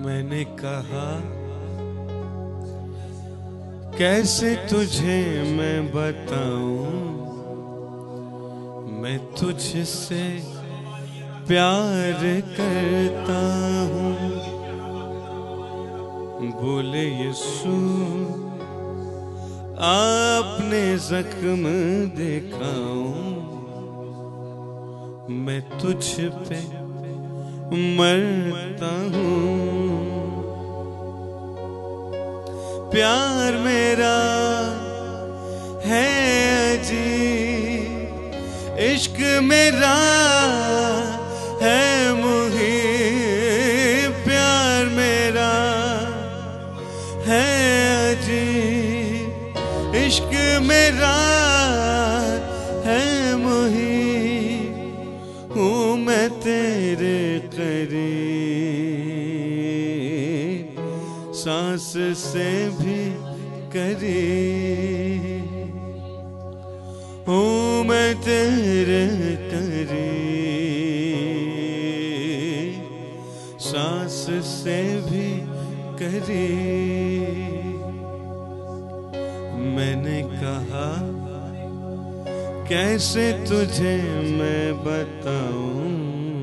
मैंने कहा कैसे तुझे मैं बताऊं, मैं तुझसे प्यार करता हूँ। बोले यीशु आपने जख्म दिखाऊं, मैं तुझ पे मरता हूँ। प्यार मेरा है अजीब, इश्क मेरा है मुहीब। प्यार मेरा है अजीब, इश्क मेरा है मुहीब। हूँ मैं तेरे करीब, सांस से भी करीब। हूँ मैं तेरे करीब, सांस से भी करीब। मैंने कहा कैसे तुझे मैं बताऊं,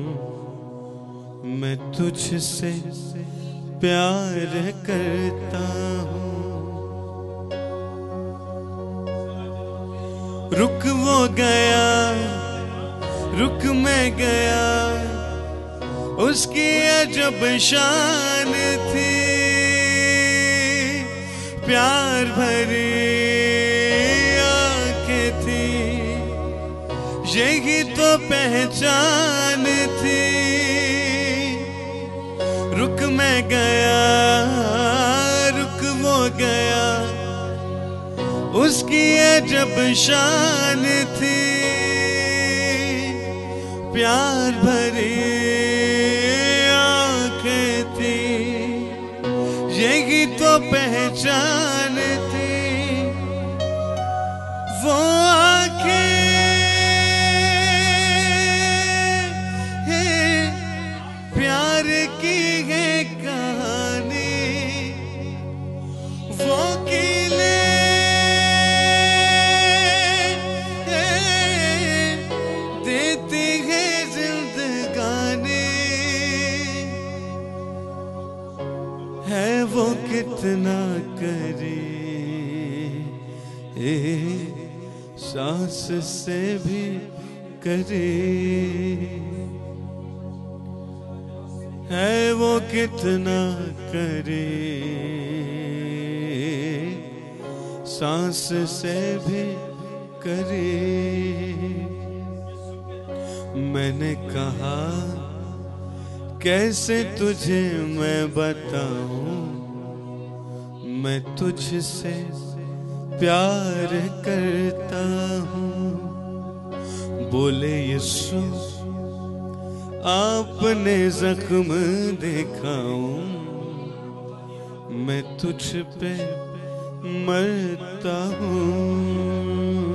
मैं तुझसे प्यार करता हूँ। रुक वो गया, रुक मैं गया, उसकी अजब शान थी। प्यार भरी आंखें थी, यही तो पहचान थी। रुक मैं गया, रुक वो गया, उसकी अजब शान थी। प्यार भरी आंखें थी, यही तो पहचान थी। वो आंखें प्यार की है कहानी, वो किले देती है जिंदगानी। है वो कितना करीब, सांस से भी करीब। है वो कितना करीब, सांस से भी करीब। मैंने कहा कैसे तुझे मैं बताऊं, मैं तुझसे प्यार करता हूँ। बोले यीशु आपने जख्म दिखाऊं, मैं तुझ पे मरता हूँ।